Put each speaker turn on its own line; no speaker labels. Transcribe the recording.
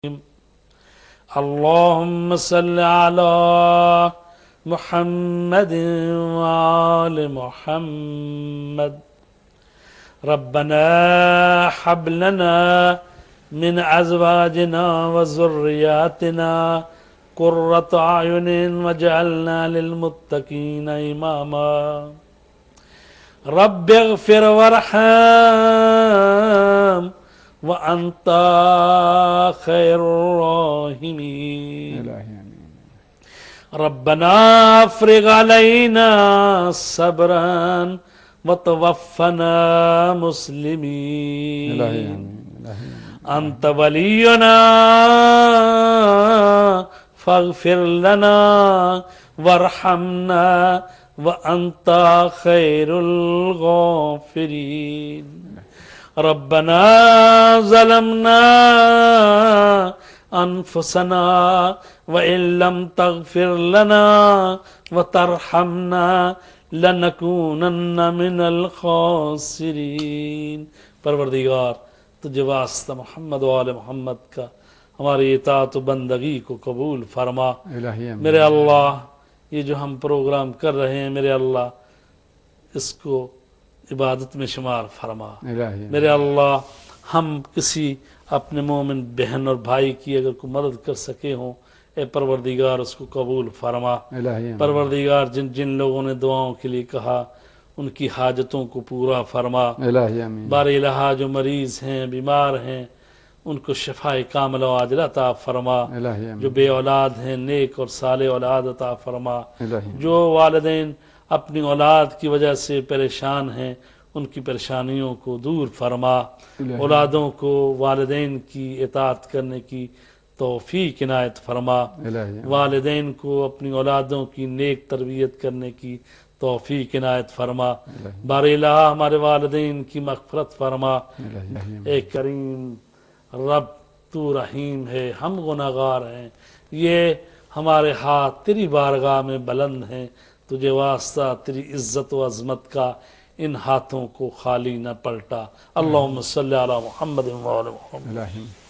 اللهم صل على محمد وآل محمد. ربنا هب لنا من أزواجنا وذرياتنا قرة أعين واجعلنا للمتقين إماما. رب اغفر وارحم وأنت خير الراحمين. ربنا افرغ علينا صبرا وتوفنا مسلمين. أنت ولينا فاغفر لنا وارحمنا وأنت خير الغافرين. ربنا ظلمنا أنفسنا وإن لم تغفر لنا وترحمنا لنكونن من الخاسرين. پروردگار تجھے واسطہ محمد و آل محمد کا ہماری اطاعت و بندگی کو قبول فرما. میرے اللہ یہ جو ہم پروگرام کر رہے ہیں میرے اللہ اس کو عبادت میں شمار فرما. میرے اللہ ہم کسی اپنے مومن بہن اور بھائی کی اگر کوئی مدد کر سکے ہوں اے پروردگار اس کو قبول فرما. پروردگار جن جن لوگوں نے دعاؤں کے لیے کہا ان کی حاجتوں کو پورا فرما. بار الہ جو مریض ہیں بیمار ہیں ان کو شفاء کاملہ و عاجلہ عطا فرما. جو بے اولاد ہیں نیک اور صالح اولاد عطا فرما. جو والدین اپنی اولاد کی وجہ سے پریشان ہیں ان کی پریشانیوں کو دور فرما. اولادوں کو والدین کی اطاعت کرنے کی توفیق عنایت فرما. والدین کو اپنی اولادوں کی نیک تربیت کرنے کی توفیق عنایت فرما. بار الہ ہمارے والدین کی مغفرت فرما. اے کریم رب تو رحیم ہے ہم گناہگار ہیں یہ ہمارے ہاتھ تیری بارگاہ میں بلند ہیں. تجھے واسطہ تیری عزت و عظمت کا ان ہاتھوں کو خالی نہ پلٹا. اللہم صلی علی محمد و آل محمد.